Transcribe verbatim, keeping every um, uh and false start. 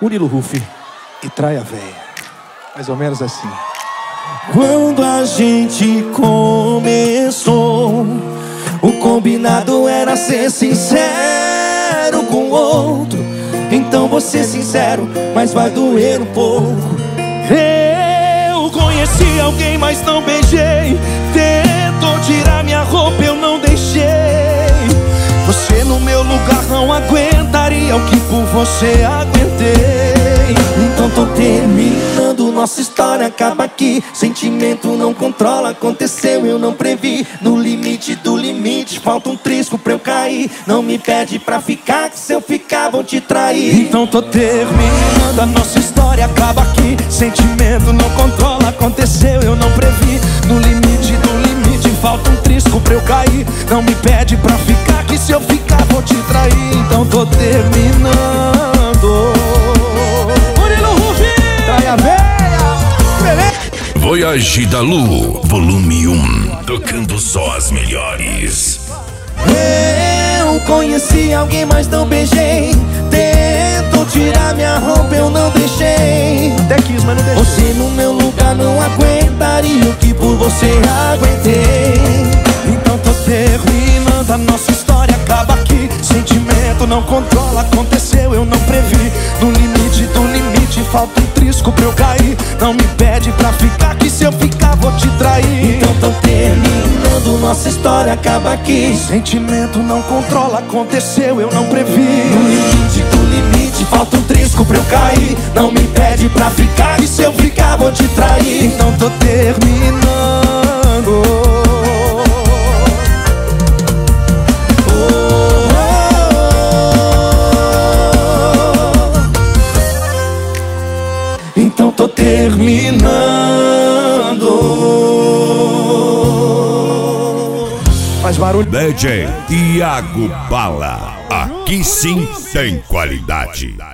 Murilo Huff e Traia Véia. Mais ou menos assim. Quando a gente começou, o combinado era ser sincero com o outro. Então vou ser sincero, mas vai doer um pouco. Eu conheci alguém, mas não beijei. Tentou tirar minha roupa, eu não deixei. Você no meu lugar não aguentaria o que por você aguentei. Então tô terminando, nossa história acaba aqui. Sentimento não controla, aconteceu, eu não previ. No limite do limite, falta um trisco pra eu cair. Não me pede pra ficar, que se eu ficar vou te trair. Então tô terminando, a nossa história acaba aqui. Sentimento não controla, aconteceu, eu não previ. No limite do limite, falta um trisco pra eu cair. Não me pede pra ficar, que se eu ficar vou te trair. Então tô terminando. Murilo Huff, Traia Véia. Voyage da Lu, volume um, tocando só as melhores. Eu conheci alguém, mas não beijei. Tentou tirar minha roupa, eu não deixei. Até quis, mas não deixei. Você no meu lugar não aguentaria o que por você aguentei. Então tô terminando, a nossa história acaba aqui. Sentimento não controla, aconteceu, eu não previ. No limite do limite, falta um trisco pra eu cair. Não me pede pra ficar, que se eu ficar vou te trair. Então tô terminando, nossa história acaba aqui. Sentimento não controla, aconteceu, eu não previ. No limite do limite, falta um trisco pra eu cair. Não me pede pra ficar, que se eu ficar vou te trair. Então tô terminando. Então tô terminando. Faz barulho. D J Iago Bala, aqui sim tem qualidade.